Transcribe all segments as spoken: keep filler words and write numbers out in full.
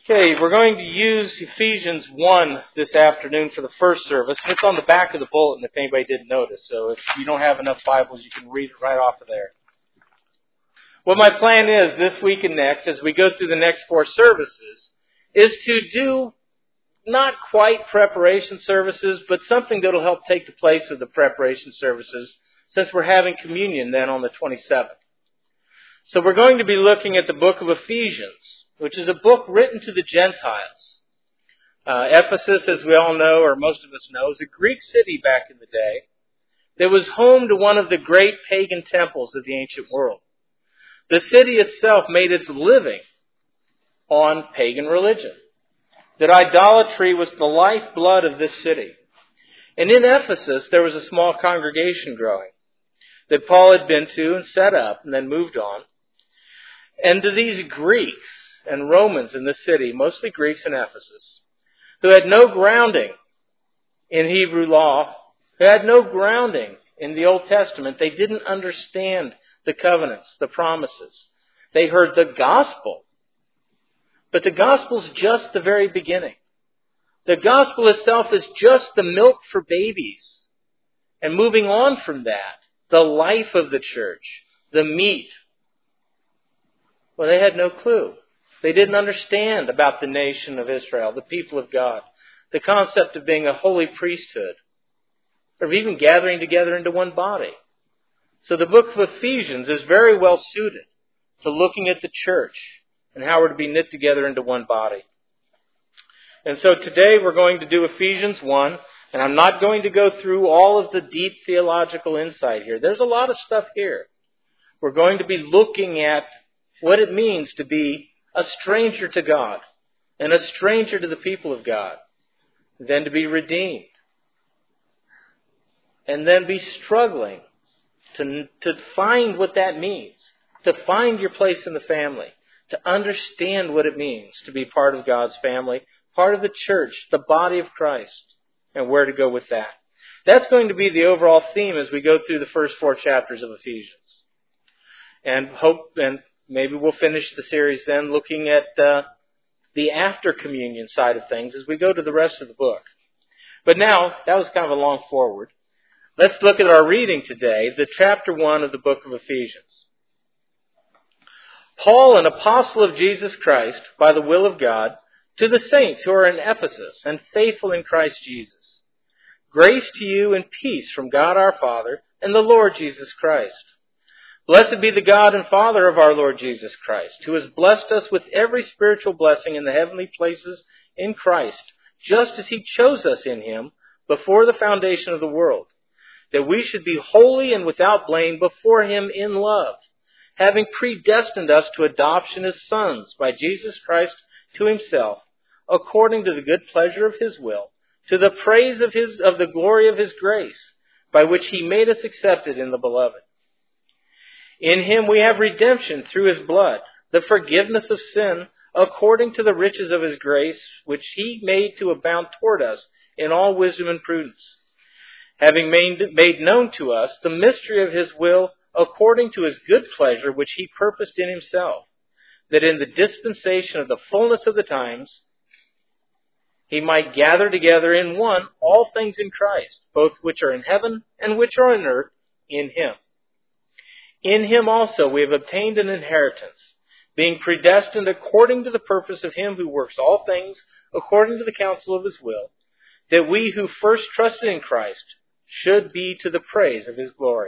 Okay, we're going to use Ephesians one this afternoon for the first service. It's on the back of the bulletin if anybody didn't notice. So if you don't have enough Bibles, you can read it right off of there. What my plan is this week and next, as we go through the next four services, is to do not quite preparation services, but something that will help take the place of the preparation services, since we're having communion then on the twenty-seventh. So we're going to be looking at the book of Ephesians, which is a book written to the Gentiles. Uh, Ephesus, as we all know, or most of us know, is a Greek city back in the day that was home to one of the great pagan temples of the ancient world. The city itself made its living on pagan religion. That idolatry was the lifeblood of this city. And in Ephesus, there was a small congregation growing that Paul had been to and set up and then moved on. And to these Greeks and Romans in the city, mostly Greeks in Ephesus, who had no grounding in Hebrew law, who had no grounding in the Old Testament, they didn't understand the covenants, the promises. They heard the gospel. But the gospel's just the very beginning. The gospel itself is just the milk for babies. And moving on from that, the life of the church, the meat. Well, they had no clue. They didn't understand about the nation of Israel, the people of God, the concept of being a holy priesthood, or even gathering together into one body. So the book of Ephesians is very well suited to looking at the church and how we're to be knit together into one body. And so today we're going to do Ephesians one, and I'm not going to go through all of the deep theological insight here. There's a lot of stuff here. We're going to be looking at what it means to be a stranger to God and a stranger to the people of God, then to be redeemed, and then be struggling to, to find what that means, to find your place in the family, to understand what it means to be part of God's family, part of the church, the body of Christ, and where to go with that. That's going to be the overall theme as we go through the first four chapters of Ephesians. And hope, and maybe we'll finish the series then looking at uh, the after communion side of things as we go to the rest of the book. But now, that was kind of a long forward. Let's look at our reading today, the chapter one of the book of Ephesians. Paul, an apostle of Jesus Christ, by the will of God, to the saints who are in Ephesus and faithful in Christ Jesus. Grace to you and peace from God our Father and the Lord Jesus Christ. Blessed be the God and Father of our Lord Jesus Christ, who has blessed us with every spiritual blessing in the heavenly places in Christ, just as He chose us in Him before the foundation of the world, that we should be holy and without blame before Him in love, having predestined us to adoption as sons by Jesus Christ to Himself, according to the good pleasure of His will, to the praise of His of the glory of His grace, by which He made us accepted in the Beloved. In Him we have redemption through His blood, the forgiveness of sin, according to the riches of His grace, which He made to abound toward us in all wisdom and prudence, having made, made known to us the mystery of His will, according to His good pleasure, which He purposed in Himself, that in the dispensation of the fullness of the times He might gather together in one all things in Christ, both which are in heaven and which are on earth, in Him. In Him also we have obtained an inheritance, being predestined according to the purpose of Him who works all things according to the counsel of His will, that we who first trusted in Christ should be to the praise of His glory.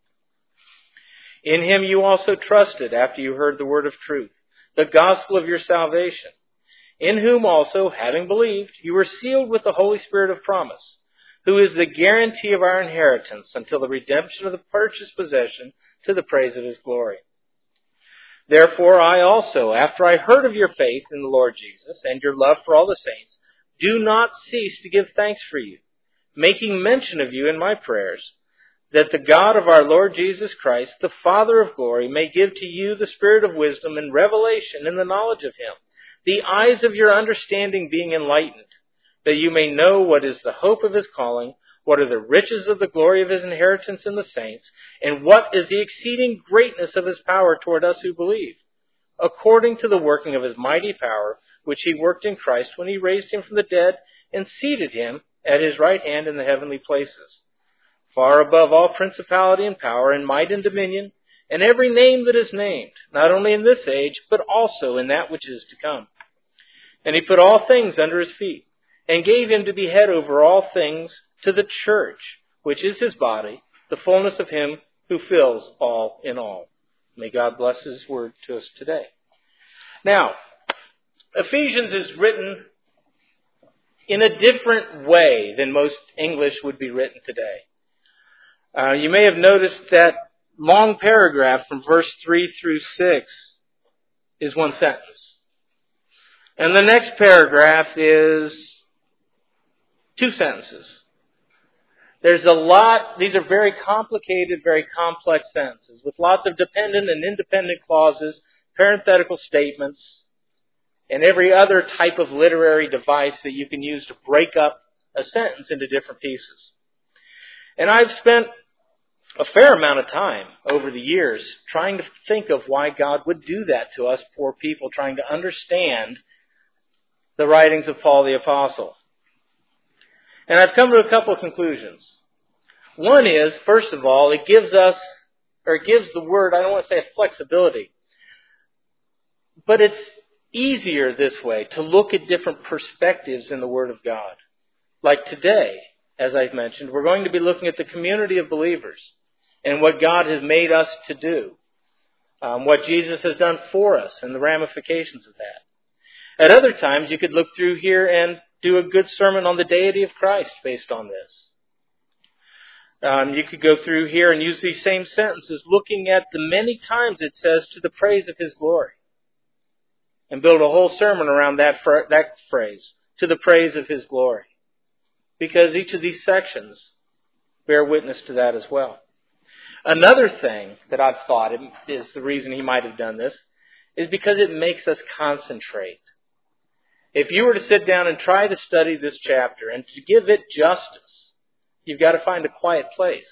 In Him you also trusted after you heard the word of truth, the gospel of your salvation, in whom also, having believed, you were sealed with the Holy Spirit of promise, who is the guarantee of our inheritance until the redemption of the purchased possession to the praise of His glory. Therefore I also, after I heard of your faith in the Lord Jesus and your love for all the saints, do not cease to give thanks for you, making mention of you in my prayers, that the God of our Lord Jesus Christ, the Father of glory, may give to you the spirit of wisdom and revelation in the knowledge of Him, the eyes of your understanding being enlightened, that you may know what is the hope of His calling, what are the riches of the glory of His inheritance in the saints, and what is the exceeding greatness of His power toward us who believe, according to the working of his mighty power, which he worked in Christ when he raised him from the dead and seated him at his right hand in the heavenly places, far above all principality and power and might and dominion, and every name that is named, not only in this age, but also in that which is to come. And he put all things under his feet, and gave him to be head over all things to the church, which is his body, the fullness of him who fills all in all. May God bless his word to us today. Now, Ephesians is written in a different way than most English would be written today. Uh, you may have noticed that long paragraph from verse three through six is one sentence. And the next paragraph is two sentences. There's a lot, these are very complicated, very complex sentences with lots of dependent and independent clauses, parenthetical statements, and every other type of literary device that you can use to break up a sentence into different pieces. And I've spent a fair amount of time over the years trying to think of why God would do that to us poor people, trying to understand the writings of Paul the Apostle. And I've come to a couple of conclusions. One is, first of all, it gives us, or it gives the word, I don't want to say a flexibility, but it's easier this way to look at different perspectives in the Word of God. Like today, as I've mentioned, we're going to be looking at the community of believers and what God has made us to do, um, what Jesus has done for us and the ramifications of that. At other times, you could look through here and do a good sermon on the deity of Christ based on this. Um, you could go through here and use these same sentences looking at the many times it says to the praise of His glory, and build a whole sermon around that that phrase, to the praise of His glory. Because each of these sections bear witness to that as well. Another thing that I've thought is the reason he might have done this is because it makes us concentrate. If you were to sit down and try to study this chapter and to give it justice, you've got to find a quiet place.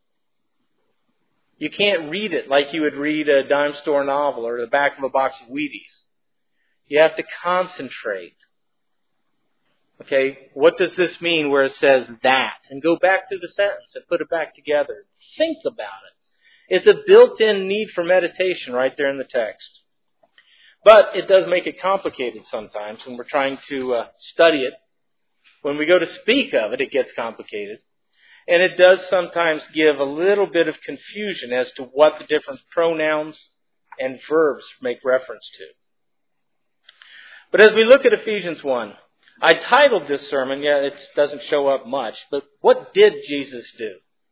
You can't read it like you would read a dime store novel or the back of a box of Wheaties. You have to concentrate. Okay, what does this mean where it says that? And go back to the sentence and put it back together. Think about it. It's a built-in need for meditation right there in the text. But it does make it complicated sometimes when we're trying to uh, study it. When we go to speak of it, it gets complicated. And it does sometimes give a little bit of confusion as to what the different pronouns and verbs make reference to. But as we look at Ephesians one, I titled this sermon, yeah, it doesn't show up much, but what did Jesus do?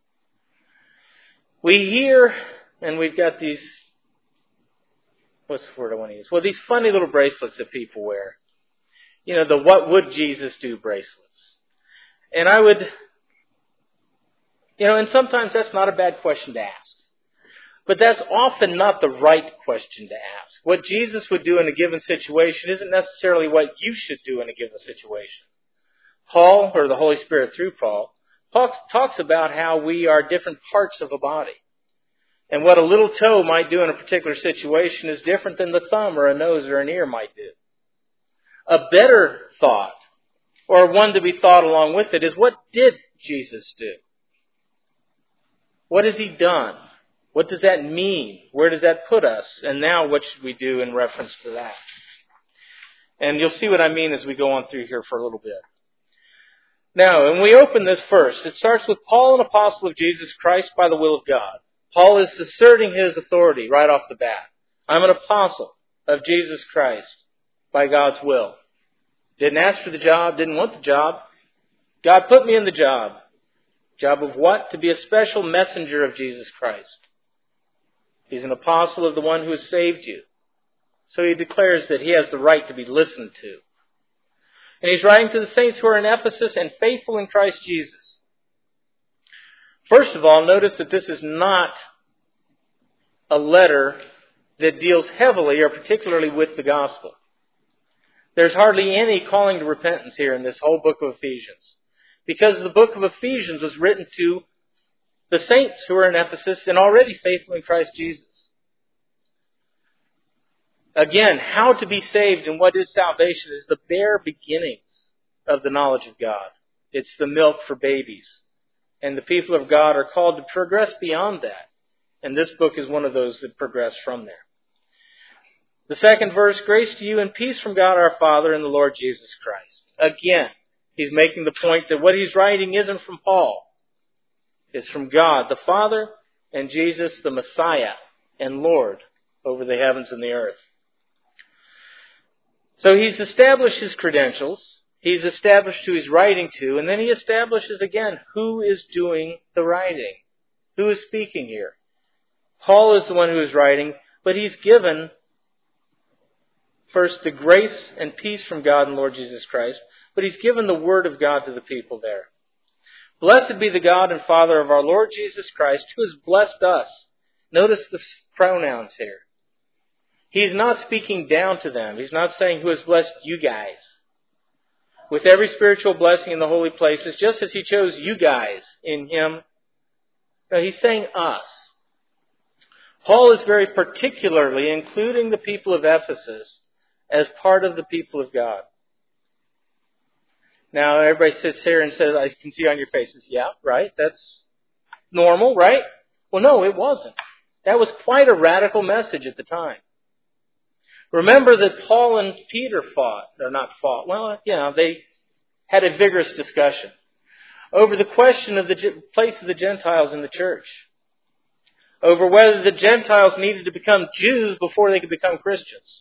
We hear, and we've got these, what's the word I want to use? Well, these funny little bracelets that people wear. You know, the what would Jesus do bracelets. And I would, you know, and sometimes that's not a bad question to ask. But that's often not the right question to ask. What Jesus would do in a given situation isn't necessarily what you should do in a given situation. Paul, or the Holy Spirit through Paul, talks, talks about how we are different parts of a body. And what a little toe might do in a particular situation is different than the thumb or a nose or an ear might do. A better thought, or one to be thought along with it, is what did Jesus do? What has He done? What does that mean? Where does that put us? And now what should we do in reference to that? And you'll see what I mean as we go on through here for a little bit. Now, when we open this first, it starts with Paul, an apostle of Jesus Christ by the will of God. Paul is asserting his authority right off the bat. I'm an apostle of Jesus Christ by God's will. Didn't ask for the job, didn't want the job. God put me in the job. Job of what? To be a special messenger of Jesus Christ. He's an apostle of the one who has saved you. So he declares that he has the right to be listened to. And he's writing to the saints who are in Ephesus and faithful in Christ Jesus. First of all, notice that this is not a letter that deals heavily or particularly with the gospel. There's hardly any calling to repentance here in this whole book of Ephesians. Because the book of Ephesians was written to the saints who are in Ephesus and already faithful in Christ Jesus. Again, how to be saved and what is salvation is the bare beginnings of the knowledge of God. It's the milk for babies. And the people of God are called to progress beyond that. And this book is one of those that progress from there. The second verse, grace to you and peace from God our Father and the Lord Jesus Christ. Again, he's making the point that what he's writing isn't from Paul. It's from God, the Father, and Jesus, the Messiah and Lord over the heavens and the earth. So he's established his credentials. He's established who he's writing to. And then he establishes again who is doing the writing. Who is speaking here? Paul is the one who is writing, but he's given first the grace and peace from God and Lord Jesus Christ, but he's given the word of God to the people there. Blessed be the God and Father of our Lord Jesus Christ, who has blessed us. Notice the pronouns here. He's not speaking down to them. He's not saying who has blessed you guys. With every spiritual blessing in the holy places, just as he chose you guys in him. No, he's saying us. Paul is very particularly including the people of Ephesus as part of the people of God. Now, everybody sits here and says, I can see on your faces, yeah, right, that's normal, right? Well, no, it wasn't. That was quite a radical message at the time. Remember that Paul and Peter fought, or not fought, well, you know, they had a vigorous discussion over the question of the place of the Gentiles in the church, over whether the Gentiles needed to become Jews before they could become Christians.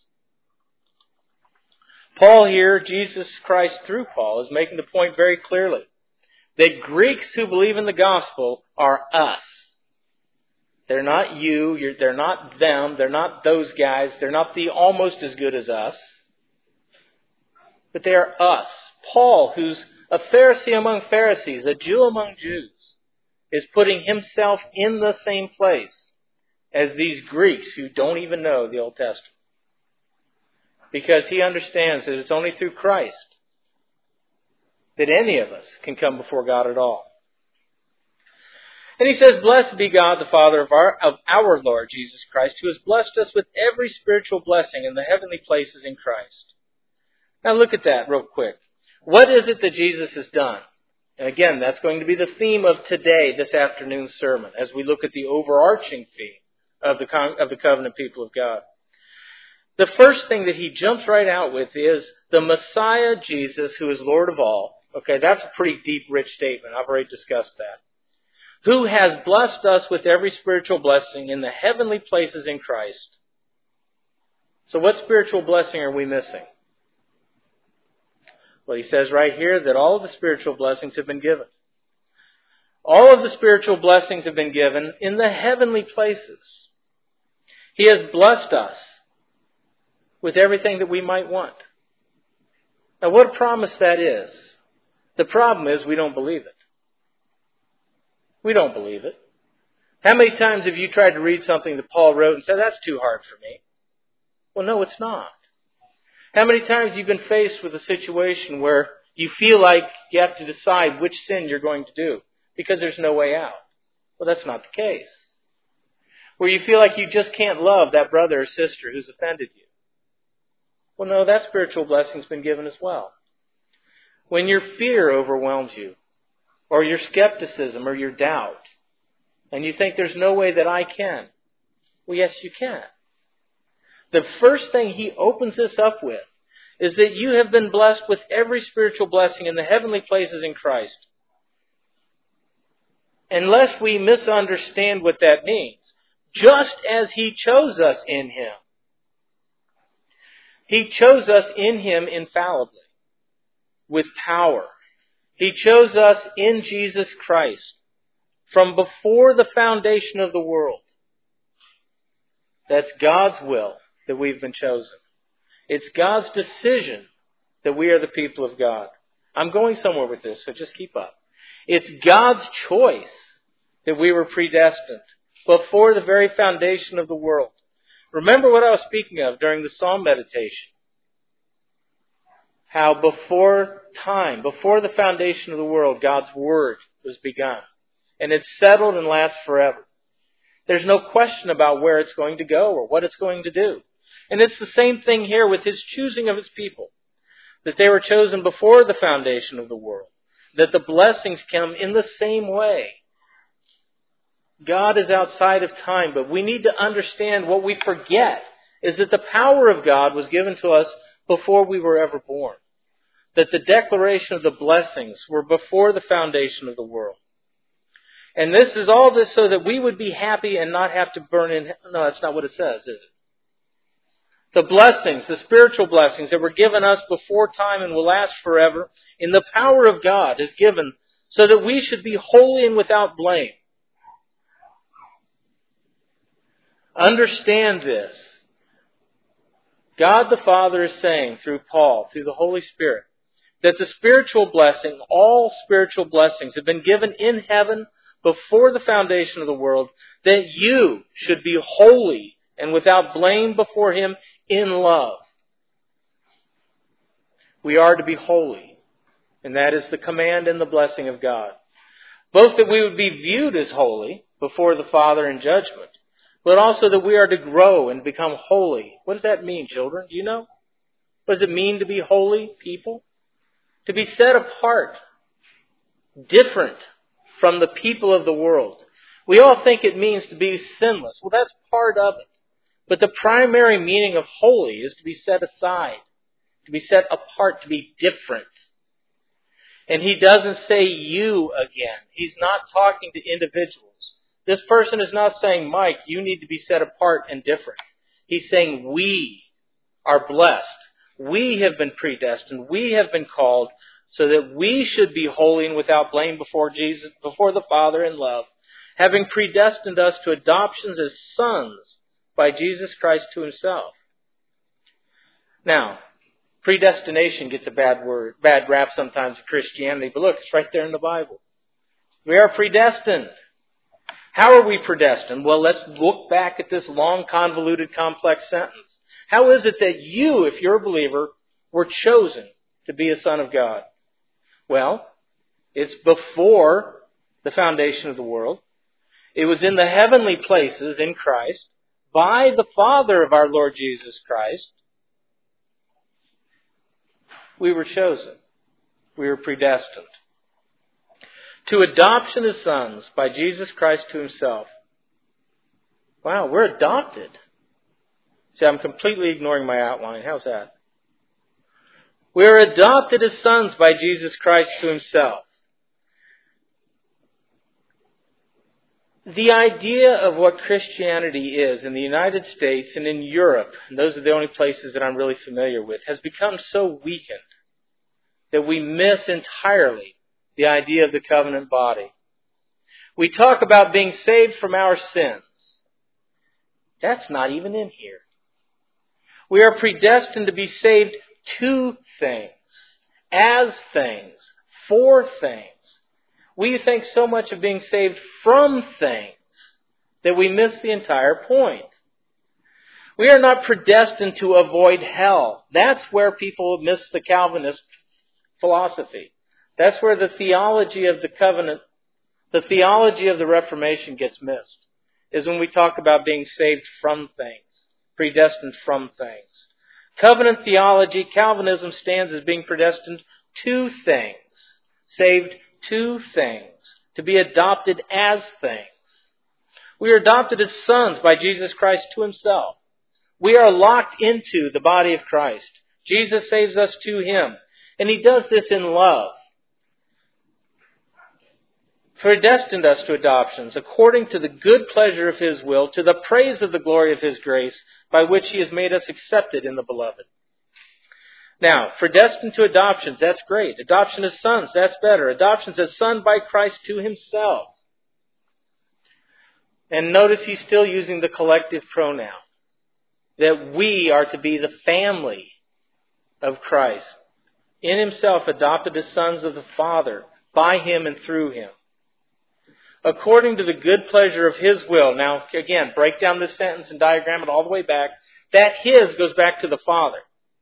Paul here, Jesus Christ through Paul, is making the point very clearly that Greeks who believe in the gospel are us. They're not you, you're, they're not them, they're not those guys, they're not the almost as good as us, but they are us. Paul, who's a Pharisee among Pharisees, a Jew among Jews, is putting himself in the same place as these Greeks who don't even know the Old Testament. Because he understands that it's only through Christ that any of us can come before God at all. And he says, blessed be God, the Father of our, of our Lord Jesus Christ, who has blessed us with every spiritual blessing in the heavenly places in Christ. Now look at that real quick. What is it that Jesus has done? And again, that's going to be the theme of today, this afternoon's sermon, as we look at the overarching theme of the, of the covenant people of God. The first thing that he jumps right out with is the Messiah Jesus, who is Lord of all. Okay, that's a pretty deep, rich statement. I've already discussed that. Who has blessed us with every spiritual blessing in the heavenly places in Christ. So what spiritual blessing are we missing? Well, he says right here that all of the spiritual blessings have been given. All of the spiritual blessings have been given in the heavenly places. He has blessed us with everything that we might want. Now, what a promise that is. The problem is we don't believe it. We don't believe it. How many times have you tried to read something that Paul wrote and said, that's too hard for me? Well, no, it's not. How many times have you been faced with a situation where you feel like you have to decide which sin you're going to do because there's no way out? Well, that's not the case. Where you feel like you just can't love that brother or sister who's offended you. Well, no, that spiritual blessing's been given as well. When your fear overwhelms you, or your skepticism, or your doubt, and you think there's no way that I can, well, yes, you can. The first thing he opens this up with is that you have been blessed with every spiritual blessing in the heavenly places in Christ. Unless we misunderstand what that means, just as he chose us in him. He chose us in him infallibly, with power. He chose us in Jesus Christ from before the foundation of the world. That's God's will that we've been chosen. It's God's decision that we are the people of God. I'm going somewhere with this, so just keep up. It's God's choice that we were predestined before the very foundation of the world. Remember what I was speaking of during the Psalm meditation. How before time, before the foundation of the world, God's Word was begun. And it's settled and lasts forever. There's no question about where it's going to go or what it's going to do. And it's the same thing here with His choosing of His people. That they were chosen before the foundation of the world. That the blessings come in the same way. God is outside of time, but we need to understand what we forget is that the power of God was given to us before we were ever born. That the declaration of the blessings were before the foundation of the world. And this is all this so that we would be happy and not have to burn in. No, that's not what it says, is it? The blessings, the spiritual blessings that were given us before time and will last forever, in the power of God is given so that we should be holy and without blame. Understand this. God the Father is saying through Paul, through the Holy Spirit, that the spiritual blessing, all spiritual blessings have been given in heaven before the foundation of the world, that you should be holy and without blame before Him in love. We are to be holy, and that is the command and the blessing of God. Both that we would be viewed as holy before the Father in judgment, but also that we are to grow and become holy. What does that mean, children? Do you know? What does it mean to be holy people? To be set apart, different from the people of the world. We all think it means to be sinless. Well, that's part of it. But the primary meaning of holy is to be set aside, to be set apart, to be different. And He doesn't say you again. He's not talking to individuals. This person is not saying, Mike, you need to be set apart and different. He's saying we are blessed. We have been predestined. We have been called so that we should be holy and without blame before Jesus, before the Father in love, having predestined us to adoptions as sons by Jesus Christ to Himself. Now, predestination gets a bad word, bad rap sometimes in Christianity, but look, it's right there in the Bible. We are predestined. How are we predestined? Well, let's look back at this long, convoluted, complex sentence. How is it that you, if you're a believer, were chosen to be a son of God? Well, it's before the foundation of the world. It was in the heavenly places in Christ by the Father of our Lord Jesus Christ. We were chosen. We were predestined to adoption as sons by Jesus Christ to Himself. Wow, we're adopted. See, I'm completely ignoring my outline. How's that? We are adopted as sons by Jesus Christ to Himself. The idea of what Christianity is in the United States and in Europe, and those are the only places that I'm really familiar with, has become so weakened that we miss entirely the idea of the covenant body. We talk about being saved from our sins. That's not even in here. We are predestined to be saved to things, as things, for things. We think so much of being saved from things that we miss the entire point. We are not predestined to avoid hell. That's where people miss the Calvinist philosophy. That's where the theology of the covenant, the theology of the Reformation gets missed, is when we talk about being saved from things, predestined from things. Covenant theology, Calvinism stands as being predestined to things, saved to things, to be adopted as things. We are adopted as sons by Jesus Christ to Himself. We are locked into the body of Christ. Jesus saves us to Him, and He does this in love. Predestined us to adoptions according to the good pleasure of His will, to the praise of the glory of His grace, by which He has made us accepted in the Beloved. Now, predestined to adoptions, that's great. Adoption as sons, that's better. Adoptions as son by Christ to Himself. And notice He's still using the collective pronoun. That we are to be the family of Christ. In Himself adopted as sons of the Father, by Him and through Him. According to the good pleasure of His will. Now, again, break down this sentence and diagram it all the way back. That His goes back to the Father.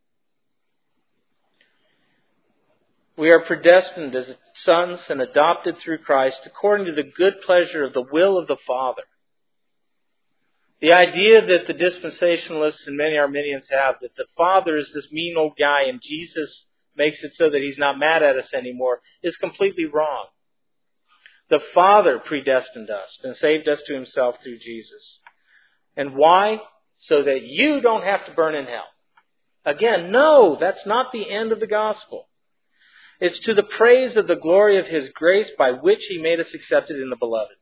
We are predestined as sons and adopted through Christ according to the good pleasure of the will of the Father. The idea that the dispensationalists and many Arminians have, that the Father is this mean old guy and Jesus makes it so that He's not mad at us anymore, is completely wrong. The Father predestined us and saved us to Himself through Jesus. And why? So that you don't have to burn in hell. Again, no, that's not the end of the gospel. It's to the praise of the glory of His grace by which He made us accepted in the Beloved.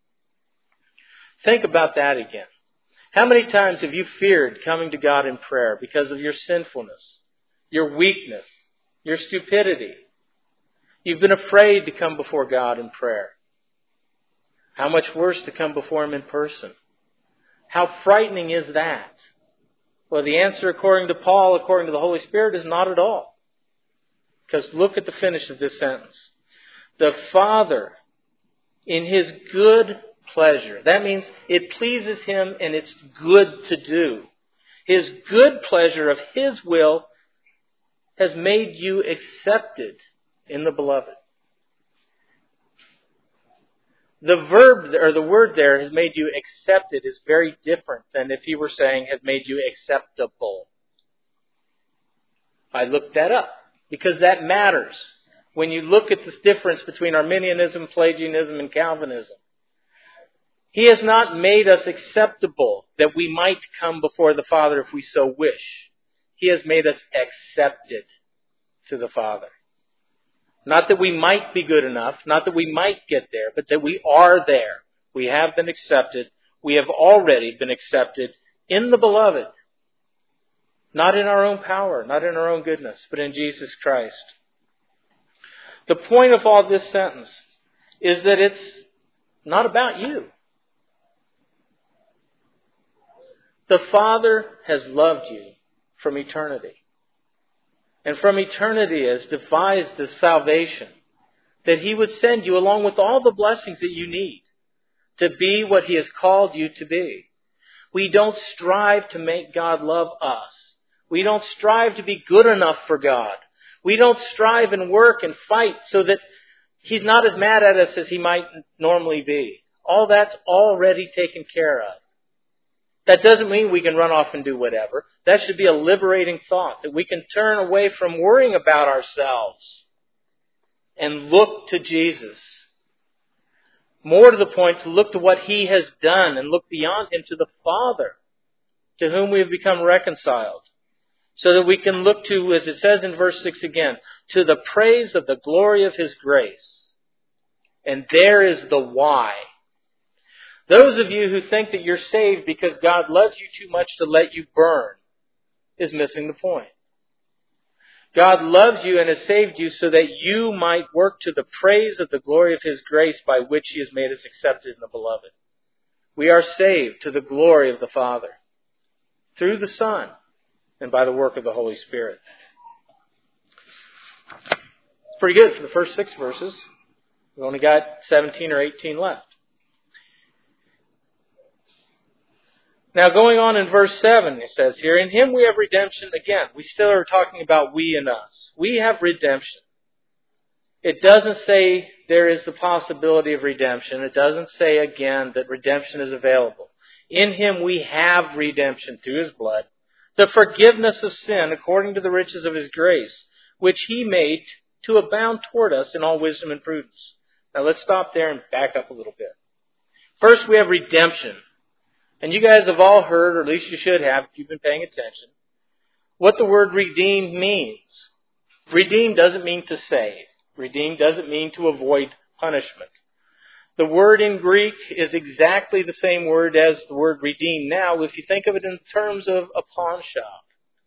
Think about that again. How many times have you feared coming to God in prayer because of your sinfulness, your weakness, your stupidity? You've been afraid to come before God in prayer. How much worse to come before Him in person? How frightening is that? Well, the answer, according to Paul, according to the Holy Spirit, is not at all. Because look at the finish of this sentence. The Father, in His good pleasure. That means it pleases Him and it's good to do. His good pleasure of His will has made you accepted in the Beloved. The verb or the word there has made you accepted is very different than if He were saying has made you acceptable. I looked that up because that matters. When you look at the difference between Arminianism, Pelagianism, and Calvinism, He has not made us acceptable that we might come before the Father if we so wish. He has made us accepted to the Father. Not that we might be good enough, not that we might get there, but that we are there. We have been accepted. We have already been accepted in the Beloved. Not in our own power, not in our own goodness, but in Jesus Christ. The point of all this sentence is that it's not about you. The Father has loved you from eternity. And from eternity has devised this salvation that He would send you along with all the blessings that you need to be what He has called you to be. We don't strive to make God love us. We don't strive to be good enough for God. We don't strive and work and fight so that He's not as mad at us as He might normally be. All that's already taken care of. That doesn't mean we can run off and do whatever. That should be a liberating thought, that we can turn away from worrying about ourselves and look to Jesus. More to the point, to look to what He has done and look beyond Him to the Father, to whom we have become reconciled. So that we can look to, as it says in verse six again, to the praise of the glory of His grace. And there is the why. Those of you who think that you're saved because God loves you too much to let you burn is missing the point. God loves you and has saved you so that you might work to the praise of the glory of His grace by which He has made us accepted in the Beloved. We are saved to the glory of the Father through the Son and by the work of the Holy Spirit. It's pretty good for the first six verses. We've only got seventeen or eighteen left. Now going on in verse seven, it says here, in Him we have redemption. Again, we still are talking about we and us. We have redemption. It doesn't say there is the possibility of redemption. It doesn't say again that redemption is available. In Him we have redemption through His blood, the forgiveness of sin according to the riches of His grace, which He made to abound toward us in all wisdom and prudence. Now let's stop there and back up a little bit. First, we have redemption. And you guys have all heard, or at least you should have if you've been paying attention, what the word redeem means. Redeem doesn't mean to save. Redeem doesn't mean to avoid punishment. The word in Greek is exactly the same word as the word redeem now, if you think of it in terms of a pawn shop,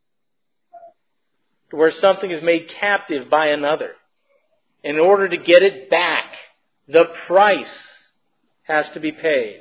where something is made captive by another. In order to get it back, the price has to be paid.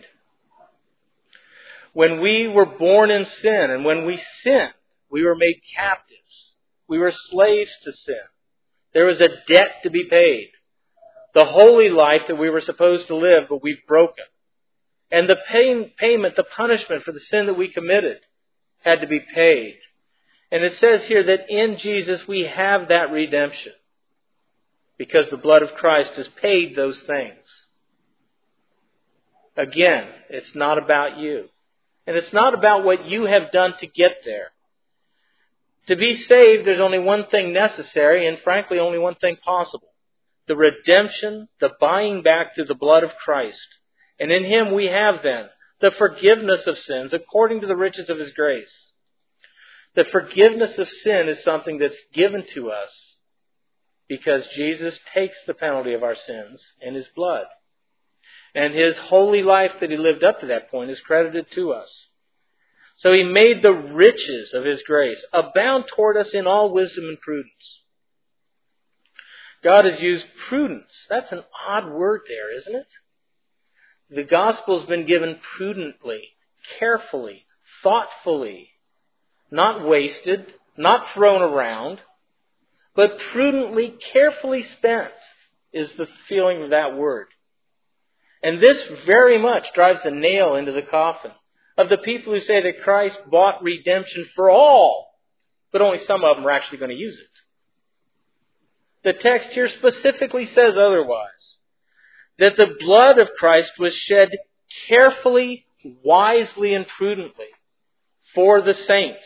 When we were born in sin and when we sinned, we were made captives. We were slaves to sin. There was a debt to be paid. The holy life that we were supposed to live, but we've broken. And the pay- payment, the punishment for the sin that we committed had to be paid. And it says here that in Jesus we have that redemption because the blood of Christ has paid those things. Again, it's not about you. And it's not about what you have done to get there. To be saved, there's only one thing necessary, and frankly, only one thing possible. The redemption, the buying back through the blood of Christ. And in Him we have then the forgiveness of sins according to the riches of His grace. The forgiveness of sin is something that's given to us because Jesus takes the penalty of our sins in His blood. And His holy life that He lived up to that point is credited to us. So He made the riches of His grace abound toward us in all wisdom and prudence. God has used prudence. That's an odd word there, isn't it? The gospel has been given prudently, carefully, thoughtfully, not wasted, not thrown around, but prudently, carefully spent is the feeling of that word. And this very much drives a nail into the coffin of the people who say that Christ bought redemption for all, but only some of them are actually going to use it. The text here specifically says otherwise. That the blood of Christ was shed carefully, wisely, and prudently for the saints.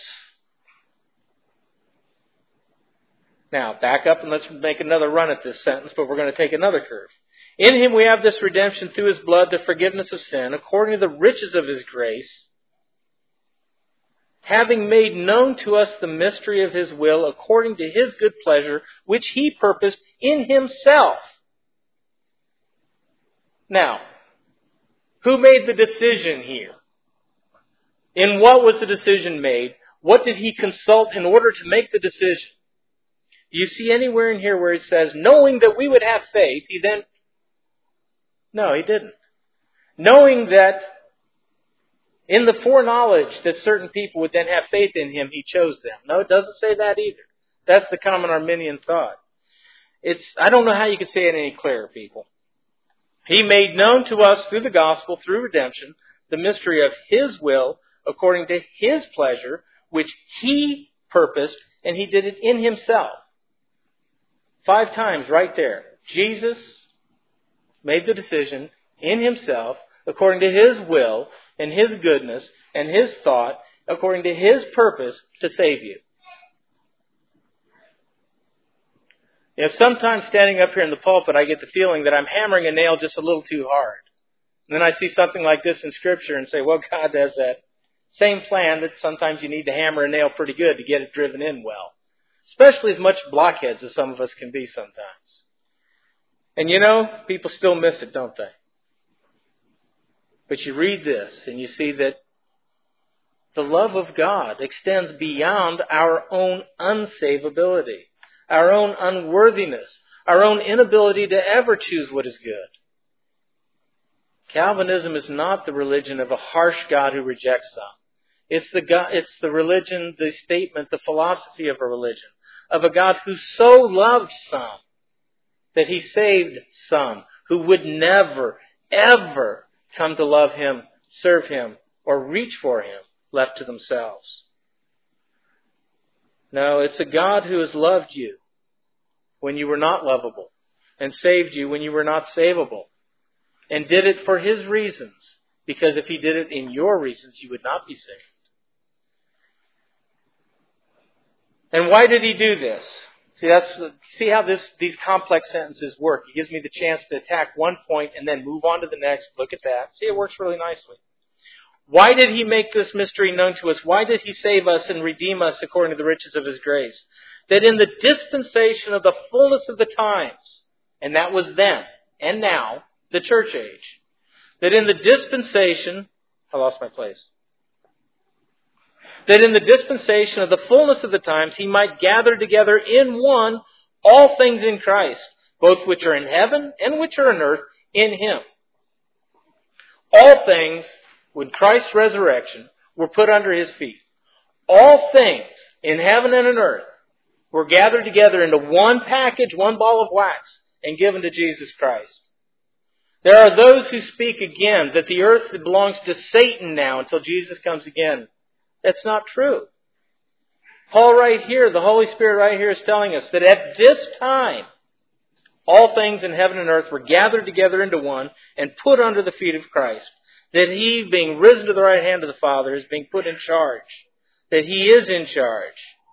Now, back up and let's make another run at this sentence, but we're going to take another curve. In Him we have this redemption through His blood, the forgiveness of sin, according to the riches of His grace, having made known to us the mystery of His will, according to His good pleasure, which He purposed in Himself. Now, who made the decision here? In what was the decision made? What did He consult in order to make the decision? Do you see anywhere in here where He says, knowing that we would have faith, He then... No, He didn't. Knowing that in the foreknowledge that certain people would then have faith in Him, He chose them. No, it doesn't say that either. That's the common Arminian thought. It's, I don't know how you could say it any clearer, people. He made known to us through the gospel, through redemption, the mystery of His will, according to His pleasure, which He purposed, and He did it in Himself. Five times right there. Jesus made the decision in Himself, according to His will, and His goodness, and His thought, according to His purpose to save you. You know, sometimes standing up here in the pulpit, I get the feeling that I'm hammering a nail just a little too hard. And then I see something like this in Scripture and say, well, God has that same plan that sometimes you need to hammer a nail pretty good to get it driven in well. Especially as much blockheads as some of us can be sometimes. And you know, people still miss it, don't they? But you read this and you see that the love of God extends beyond our own unsavability, our own unworthiness, our own inability to ever choose what is good. Calvinism is not the religion of a harsh God who rejects some. It's the God, it's the religion, the statement, the philosophy of a religion, of a God who so loved some that He saved some who would never, ever come to love Him, serve Him, or reach for Him, left to themselves. No, it's a God who has loved you when you were not lovable, and saved you when you were not savable, and did it for His reasons, because if He did it in your reasons, you would not be saved. And why did He do this? See, that's see how this these complex sentences work. It gives me the chance to attack one point and then move on to the next. Look at that. See, it works really nicely. Why did He make this mystery known to us? Why did He save us and redeem us according to the riches of His grace? That in the dispensation of the fullness of the times, and that was then and now, the church age, that in the dispensation, I lost my place, that in the dispensation of the fullness of the times He might gather together in one all things in Christ, both which are in heaven and which are on earth in Him. All things, with Christ's resurrection, were put under His feet. All things in heaven and on earth were gathered together into one package, one ball of wax, and given to Jesus Christ. There are those who speak again that the earth belongs to Satan now until Jesus comes again. That's not true. Paul right here, the Holy Spirit right here is telling us that at this time, all things in heaven and earth were gathered together into one and put under the feet of Christ. That He, being risen to the right hand of the Father, is being put in charge. That He is in charge.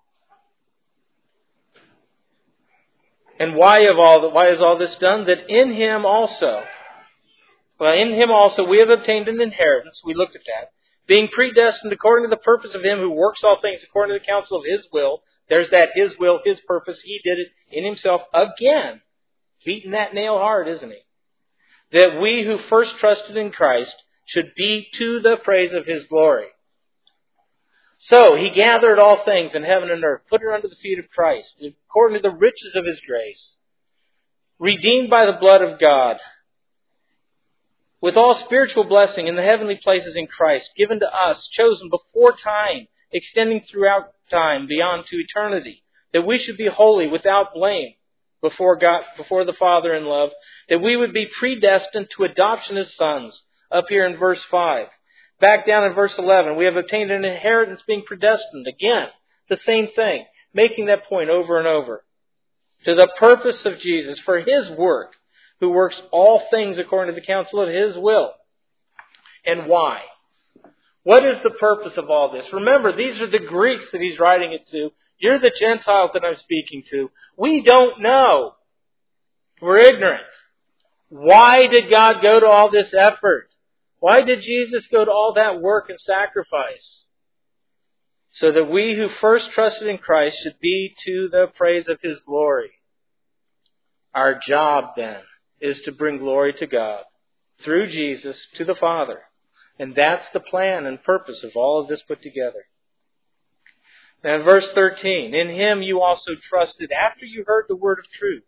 And why of all the, why is all this done? That in Him also, well, in Him also we have obtained an inheritance. We looked at that. Being predestined according to the purpose of Him who works all things according to the counsel of His will. There's that His will, His purpose. He did it in Himself again. Beating that nail hard, isn't He? That we who first trusted in Christ should be to the praise of His glory. So, He gathered all things in heaven and earth, put it under the feet of Christ, according to the riches of His grace, redeemed by the blood of God, with all spiritual blessing in the heavenly places in Christ, given to us, chosen before time, extending throughout time, beyond to eternity, that we should be holy, without blame, before God, before the Father in love, that we would be predestined to adoption as sons, up here in verse five. Back down in verse eleven, we have obtained an inheritance, being predestined. Again, the same thing, making that point over and over. To the purpose of Jesus, for His work, who works all things according to the counsel of His will. And why? What is the purpose of all this? Remember, these are the Greeks that He's writing it to. You're the Gentiles that I'm speaking to. We don't know. We're ignorant. Why did God go to all this effort? Why did Jesus go to all that work and sacrifice? So that we who first trusted in Christ should be to the praise of His glory. Our job then is to bring glory to God through Jesus to the Father. And that's the plan and purpose of all of this put together. Now in verse thirteen, in Him you also trusted after you heard the word of truth,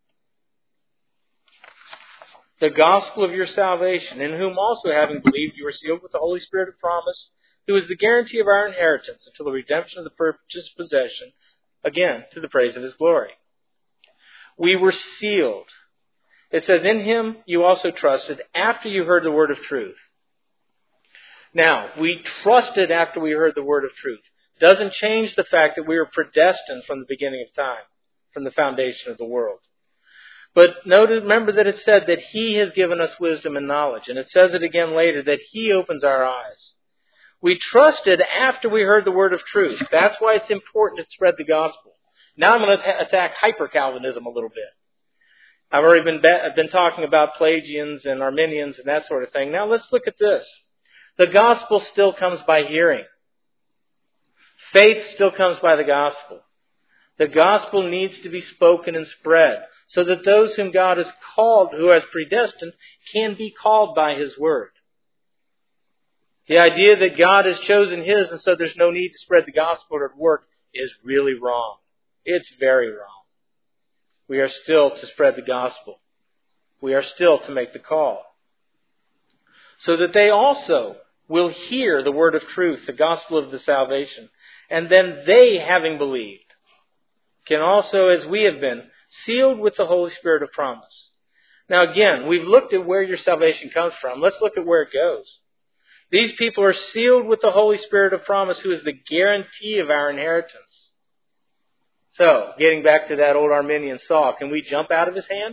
the gospel of your salvation, in whom also having believed you are sealed with the Holy Spirit of promise, who is the guarantee of our inheritance until the redemption of the purchased possession, again, to the praise of His glory. We were sealed. It says, in Him you also trusted after you heard the word of truth. Now, we trusted after we heard the word of truth. Doesn't change the fact that we were predestined from the beginning of time, from the foundation of the world. But notice, remember that it said that He has given us wisdom and knowledge. And it says it again later, that He opens our eyes. We trusted after we heard the word of truth. That's why it's important to spread the gospel. Now I'm going to attack hyper-Calvinism a little bit. I've already been, I've been talking about Pelagians and Arminians and that sort of thing. Now let's look at this. The gospel still comes by hearing. Faith still comes by the gospel. The gospel needs to be spoken and spread so that those whom God has called, who has predestined, can be called by His word. The idea that God has chosen His and so there's no need to spread the gospel at work is really wrong. It's very wrong. We are still to spread the gospel. We are still to make the call. So that they also will hear the word of truth, the gospel of the salvation. And then they, having believed, can also, as we have been, sealed with the Holy Spirit of promise. Now again, we've looked at where your salvation comes from. Let's look at where it goes. These people are sealed with the Holy Spirit of promise, who is the guarantee of our inheritance. So, getting back to that old Arminian saw, can we jump out of his hand?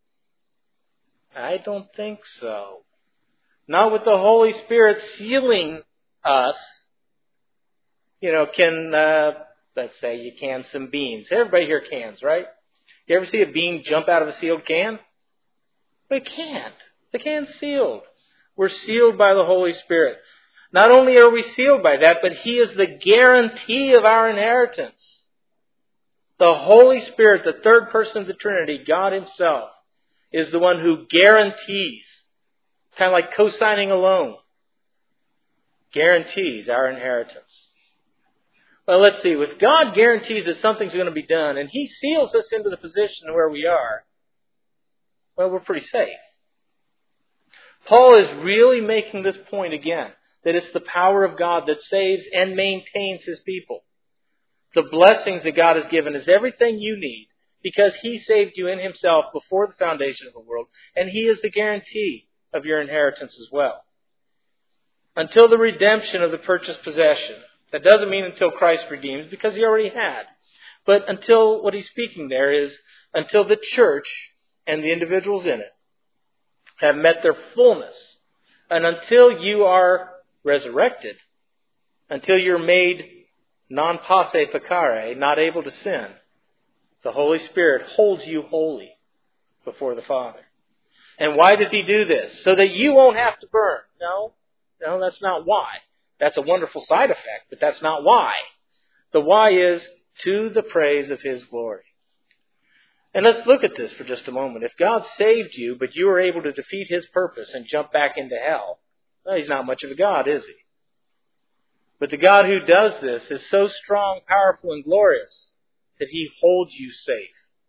I don't think so. Not with the Holy Spirit sealing us. You know, can, uh, let's say you can some beans. Everybody here cans, right? You ever see a bean jump out of a sealed can? They can't. The can's sealed. We're sealed by the Holy Spirit. Not only are we sealed by that, but He is the guarantee of our inheritance. The Holy Spirit, the third person of the Trinity, God Himself, is the one who guarantees, kind of like co-signing a loan, guarantees our inheritance. Well, let's see. If God guarantees that something's going to be done, and He seals us into the position where we are, well, we're pretty safe. Paul is really making this point again, that it's the power of God that saves and maintains His people. The blessings that God has given is everything you need because He saved you in Himself before the foundation of the world, and He is the guarantee of your inheritance as well. Until the redemption of the purchased possession. That doesn't mean until Christ redeems, because He already had. But until, what he's speaking there is, until the church and the individuals in it have met their fullness And until you are resurrected, until you're made non posse peccare, not able to sin, the Holy Spirit holds you holy before the Father. And why does He do this? So that you won't have to burn. No, no, that's not why. That's a wonderful side effect, but that's not why. The why is to the praise of His glory. And let's look at this for just a moment. If God saved you, but you were able to defeat His purpose and jump back into hell, well, He's not much of a God, is He? But the God who does this is so strong, powerful, and glorious that He holds you safe.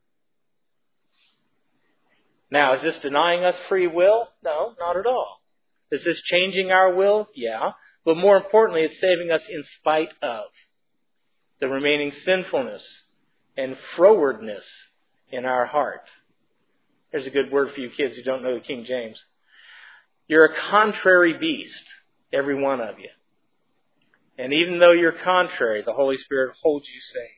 Now, is this denying us free will? No, not at all. Is this changing our will? Yeah. But more importantly, it's saving us in spite of the remaining sinfulness and frowardness in our heart. There's a good word for you kids who don't know the King James. You're a contrary beast, every one of you. And even though you're contrary, the Holy Spirit holds you safe.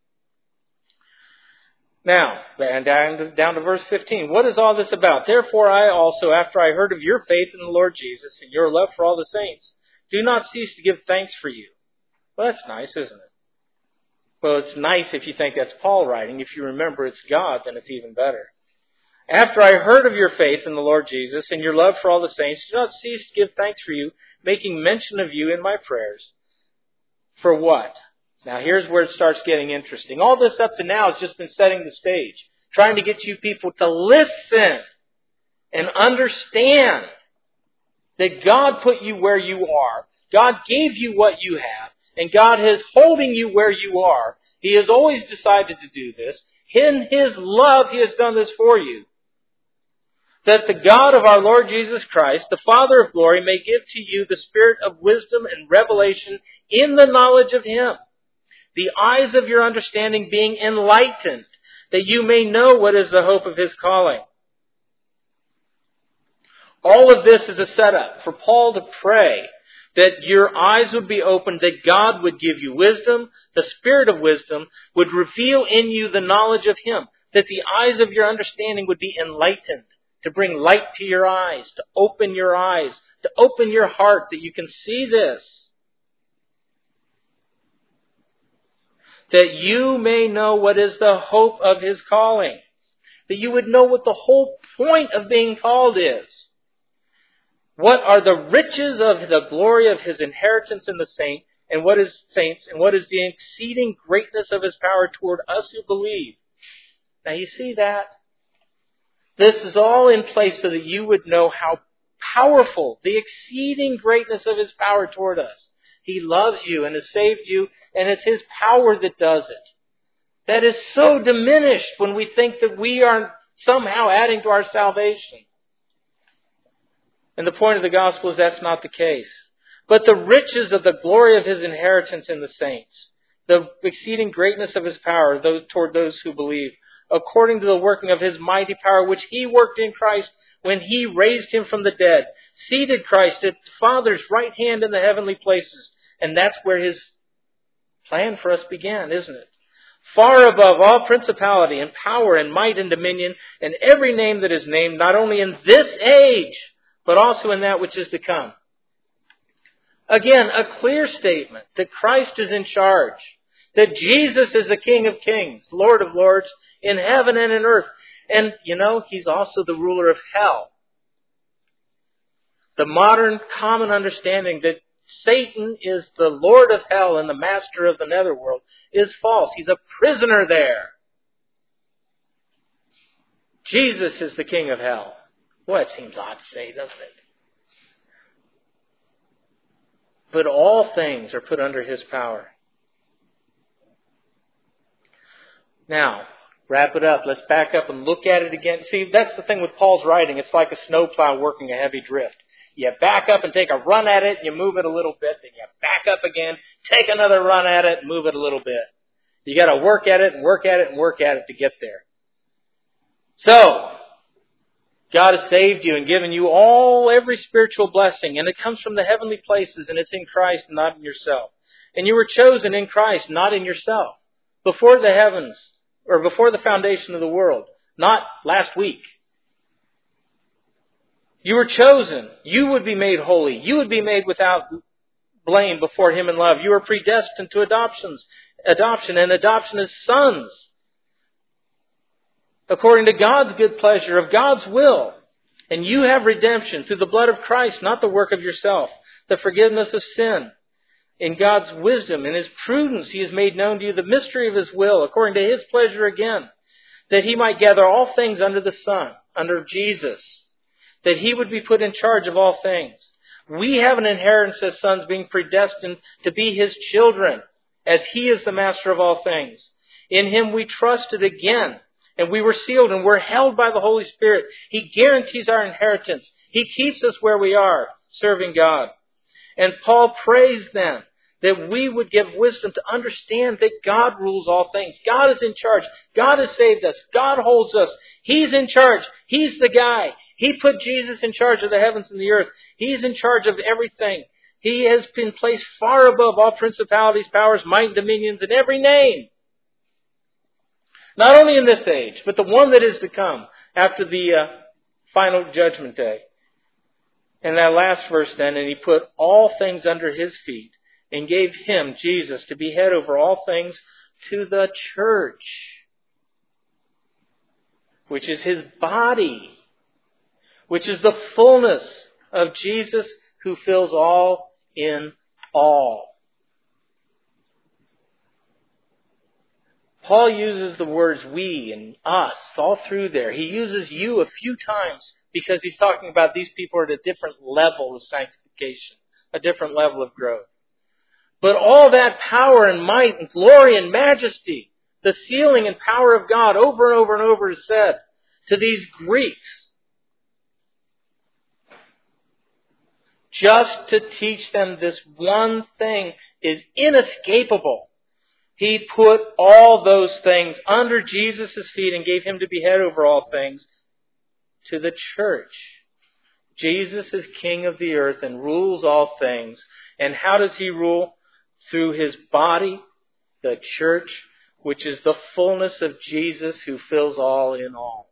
Now, and down to, down to verse fifteen. What is all this about? Therefore I also, after I heard of your faith in the Lord Jesus and your love for all the saints, do not cease to give thanks for you. Well, that's nice, isn't it? Well, it's nice if you think that's Paul writing. If you remember it's God, then it's even better. After I heard of your faith in the Lord Jesus and your love for all the saints, do not cease to give thanks for you, making mention of you in my prayers. For what? Now here's where it starts getting interesting. All this up to now has just been setting the stage, trying to get you people to listen and understand that God put you where you are. God gave you what you have, and God is holding you where you are. He has always decided to do this. In His love, He has done this for you. That the God of our Lord Jesus Christ, the Father of glory, may give to you the spirit of wisdom and revelation in the knowledge of Him, the eyes of your understanding being enlightened, that you may know what is the hope of His calling. All of this is a setup for Paul to pray that your eyes would be opened, that God would give you wisdom, the spirit of wisdom would reveal in you the knowledge of Him, that the eyes of your understanding would be enlightened, to bring light to your eyes, to open your eyes, to open your heart, that you can see this. That you may know what is the hope of His calling. That you would know what the whole point of being called is. What are the riches of the glory of His inheritance in the saint, and what is saints, and what is the exceeding greatness of His power toward us who believe? Now you see that? This is all in place so that you would know how powerful, the exceeding greatness of His power toward us. He loves you and has saved you, and it's His power that does it. That is so diminished when we think that we are somehow adding to our salvation. And the point of the gospel is that's not the case. But the riches of the glory of His inheritance in the saints, the exceeding greatness of His power those, toward those who believe, according to the working of His mighty power, which He worked in Christ when He raised Him from the dead, seated Christ at the Father's right hand in the heavenly places. And that's where His plan for us began, isn't it? Far above all principality and power and might and dominion and every name that is named, not only in this age, but also in that which is to come. Again, a clear statement that Christ is in charge. That Jesus is the King of kings, Lord of lords, in heaven and in earth. And, you know, He's also the ruler of hell. The modern common understanding that Satan is the Lord of hell and the master of the netherworld is false. He's a prisoner there. Jesus is the King of hell. Well, it seems odd to say, doesn't it? But all things are put under His power. Now, wrap it up. Let's back up and look at it again. See, that's the thing with Paul's writing. It's like a snowplow working a heavy drift. You back up and take a run at it, you move it a little bit, then you back up again, take another run at it, and move it a little bit. You got to work at it and work at it and work at it to get there. So, God has saved you and given you all, every spiritual blessing, and it comes from the heavenly places, and it's in Christ, not in yourself. And you were chosen in Christ, not in yourself. Before the heavens, or before the foundation of the world, not last week. You were chosen. You would be made holy. You would be made without blame before Him in love. You are predestined to adoptions, adoption, and adoption as sons, according to God's good pleasure, of God's will. And you have redemption through the blood of Christ, not the work of yourself, the forgiveness of sin. In God's wisdom and His prudence, He has made known to you the mystery of His will, according to His pleasure again, that He might gather all things under the sun, under Jesus, that He would be put in charge of all things. We have an inheritance as sons, being predestined to be His children, as He is the master of all things. In Him we trusted again, and we were sealed, and we're held by the Holy Spirit. He guarantees our inheritance. He keeps us where we are, serving God. And Paul prays then that we would give wisdom to understand that God rules all things. God is in charge. God has saved us. God holds us. He's in charge. He's the guy. He put Jesus in charge of the heavens and the earth. He's in charge of everything. He has been placed far above all principalities, powers, might, and dominions, and every name. Not only in this age, but the one that is to come after the uh, final judgment day. And that last verse then, and He put all things under His feet, and gave Him, Jesus, to be head over all things to the church, which is His body, which is the fullness of Jesus, who fills all in all. Paul uses the words we and us all through there. He uses you a few times because he's talking about these people are at a different level of sanctification, a different level of growth. But all that power and might and glory and majesty, the sealing and power of God over and over and over is said to these Greeks, just to teach them this one thing is inescapable. He put all those things under Jesus' feet and gave Him to be head over all things to the church. Jesus is King of the earth and rules all things. And how does He rule? Through His body, the church, which is the fullness of Jesus, who fills all in all.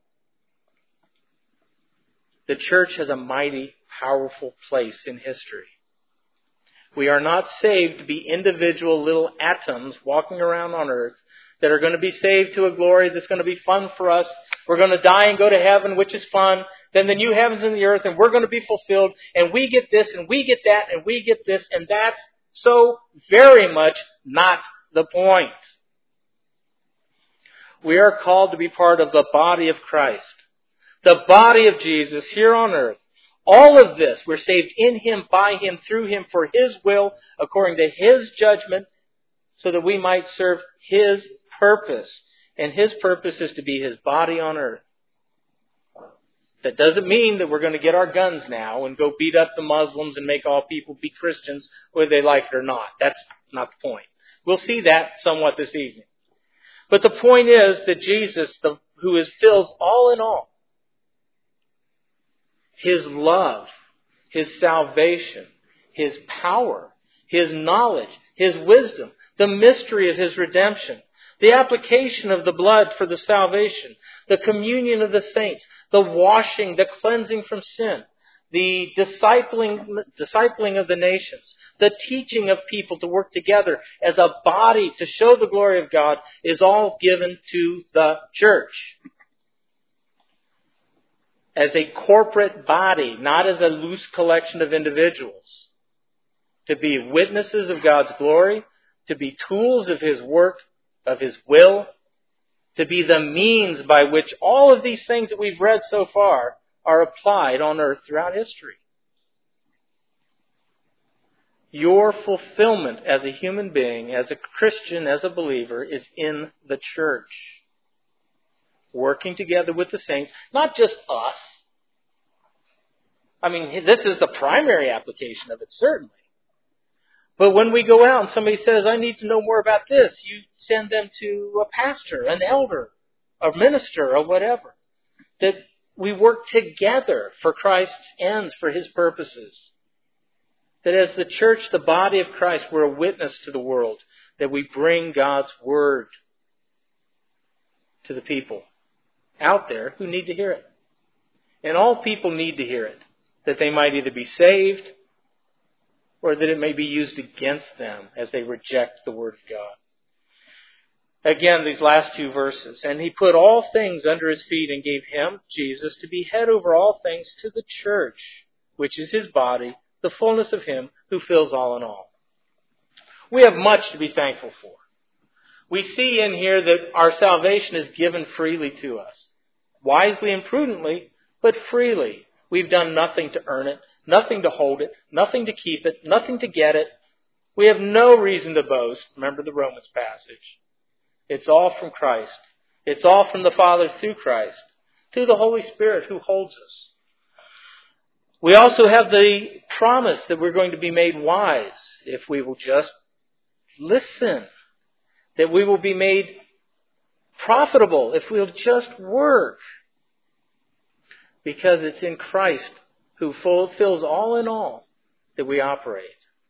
The church has a mighty, powerful place in history. We are not saved to be individual little atoms walking around on earth that are going to be saved to a glory that's going to be fun for us. We're going to die and go to heaven, which is fun. Then the new heavens and the earth, and we're going to be fulfilled. And we get this, and we get that, and we get this, and that's so very much not the point. We are called to be part of the body of Christ, the body of Jesus here on earth. All of this, we're saved in Him, by Him, through Him, for His will, according to His judgment, so that we might serve His purpose. And His purpose is to be His body on earth. That doesn't mean that we're going to get our guns now and go beat up the Muslims and make all people be Christians, whether they like it or not. That's not the point. We'll see that somewhat this evening. But the point is that Jesus, the, who is, fills all in all, His love, His salvation, His power, His knowledge, His wisdom, the mystery of His redemption, the application of the blood for the salvation, the communion of the saints, the washing, the cleansing from sin, the discipling, discipling of the nations, the teaching of people to work together as a body to show the glory of God is all given to the church. As a corporate body, not as a loose collection of individuals. To be witnesses of God's glory, to be tools of His work, of His will, to be the means by which all of these things that we've read so far are applied on earth throughout history. Your fulfillment as a human being, as a Christian, as a believer, is in the church. Working together with the saints, not just us. I mean, this is the primary application of it, certainly. But when we go out and somebody says, I need to know more about this, you send them to a pastor, an elder, a minister, or whatever. That we work together for Christ's ends, for His purposes. That as the church, the body of Christ, we're a witness to the world. That we bring God's Word to the people out there who need to hear it. And all people need to hear it. that they might either be saved or that it may be used against them as they reject the Word of God. Again, these last two verses. And he put all things under his feet and gave him, Jesus, to be head over all things to the church, which is his body, the fullness of him who fills all in all. We have much to be thankful for. We see in here that our salvation is given freely to us. Wisely and prudently, but freely. We've done nothing to earn it, nothing to hold it, nothing to keep it, nothing to get it. We have no reason to boast. Remember the Romans passage. It's all from Christ. It's all from the Father through Christ, through the Holy Spirit who holds us. We also have the promise that we're going to be made wise if we will just listen. That we will be made profitable if we'll just work. Because it's in Christ who fulfills all in all that we operate.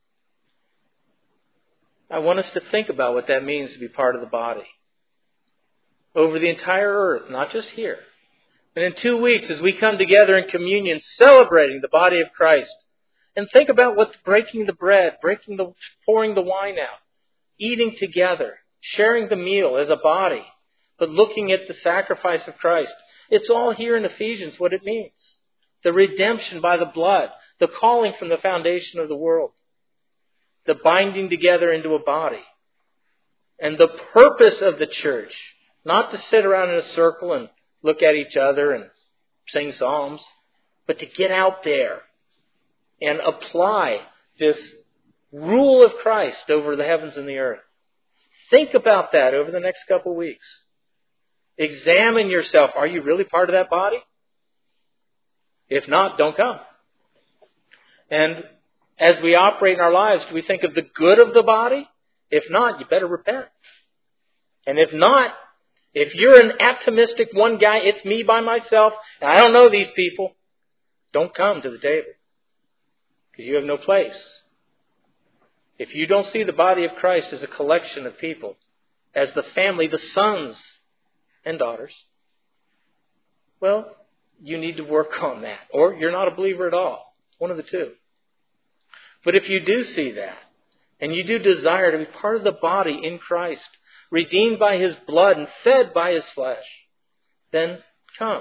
I want us to think about what that means to be part of the body. Over the entire earth, not just here. And in two weeks as we come together in communion celebrating the body of Christ. And think about what's breaking the bread, breaking the, pouring the wine out, eating together, sharing the meal as a body, but looking at the sacrifice of Christ. It's all here in Ephesians what it means. The redemption by the blood, the calling from the foundation of the world, the binding together into a body. And the purpose of the church, not to sit around in a circle and look at each other and sing psalms, but to get out there and apply this rule of Christ over the heavens and the earth. Think about that over the next couple of weeks. Examine yourself. Are you really part of that body? If not, don't come. And as we operate in our lives, do we think of the good of the body? If not, you better repent. And if not, if you're an atomistic one guy, it's me by myself, and I don't know these people, don't come to the table. Because you have no place. If you don't see the body of Christ as a collection of people, as the family, the sons and daughters, well, you need to work on that. Or you're not a believer at all. One of the two. But if you do see that, and you do desire to be part of the body in Christ, redeemed by His blood and fed by His flesh, then come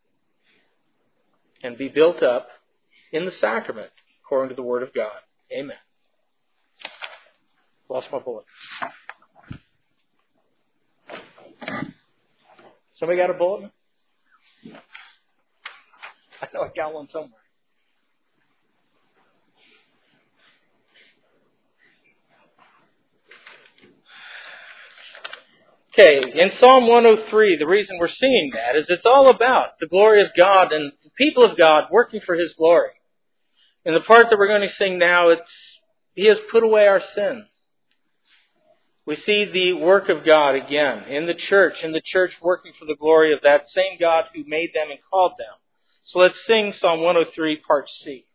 and be built up in the sacrament according to the Word of God. Amen. Lost my bullet. Somebody got a bullet? I know I got one somewhere. Okay, in Psalm one oh three, the reason we're singing that is it's all about the glory of God and the people of God working for His glory. And the part that we're going to sing now, it's He has put away our sins. We see the work of God again in the church, in the church working for the glory of that same God who made them and called them. So let's sing Psalm one oh three, part C.